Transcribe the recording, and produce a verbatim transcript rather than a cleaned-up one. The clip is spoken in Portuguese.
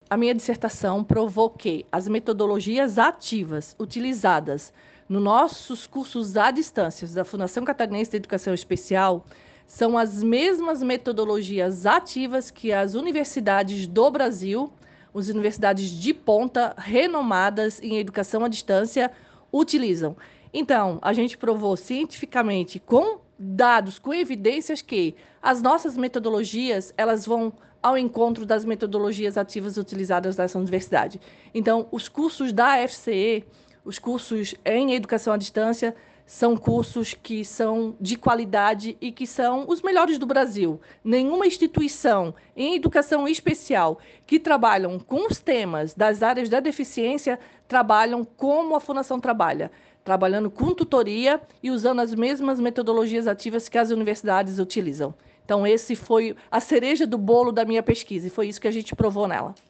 a minha dissertação provou que as metodologias ativas utilizadas nos nossos cursos à distância da Fundação Catarinense de Educação Especial são as mesmas metodologias ativas que as universidades do Brasil, as universidades de ponta, renomadas em educação à distância, utilizam. Então, a gente provou cientificamente, com dados, com evidências, que as nossas metodologias, elas vão ao encontro das metodologias ativas utilizadas nessa universidade. Então, os cursos da F C E, os cursos em educação à distância, são cursos que são de qualidade e que são os melhores do Brasil. Nenhuma instituição em educação especial que trabalham com os temas das áreas da deficiência trabalham como a Fundação trabalha, trabalhando com tutoria e usando as mesmas metodologias ativas que as universidades utilizam. Então, esse foi a cereja do bolo da minha pesquisa e foi isso que a gente provou nela.